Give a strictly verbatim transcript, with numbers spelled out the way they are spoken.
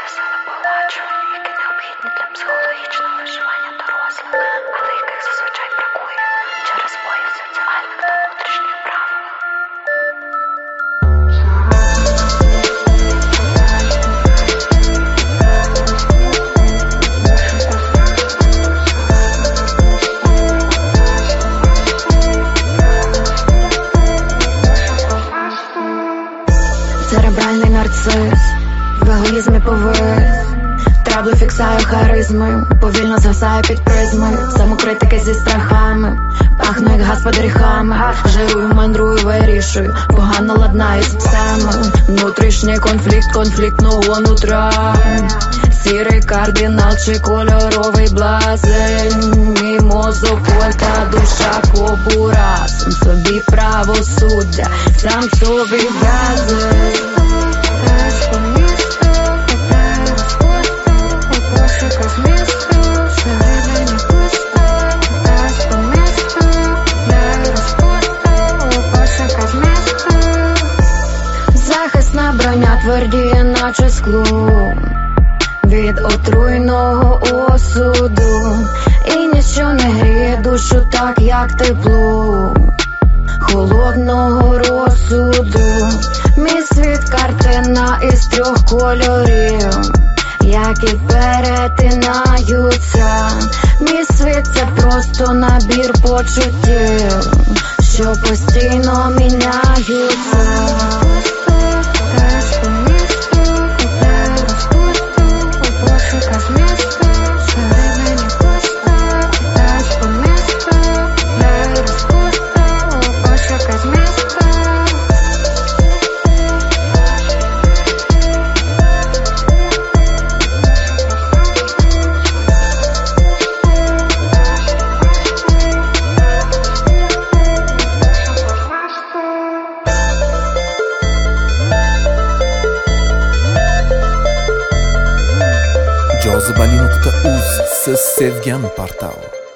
веселе поладжування, яке необхідне для психологічного виживання дорослих, але яких зазвичай бракує через бої соціальних та внутрішніх правил. Церебральний нарцис, в егоїзмі повис, трабли фіксаю харизмою, повільно згасаю під призмою, самокритики зі страхами, пахну як газ під ріхами, жирую, мандрую, вирішую, погано ладнаю з псами, внутрішній конфлікт, конфліктного нутра, сірий кардинал чи кольоровий блазень, мій мозок вольта, душа кобура, сам собі правосуддя, сам собі в'язень. Захисна броня твердіє, наче скло, від отруйного осуду, і ніщо не гріє душу так, як тепло холодного розсуду. Мій світ картина із трьох кольорів, які перетинаються. Мій світ це просто набір почуттів, що постійно міняються. jozibali nuqta uz siz sevgan portal.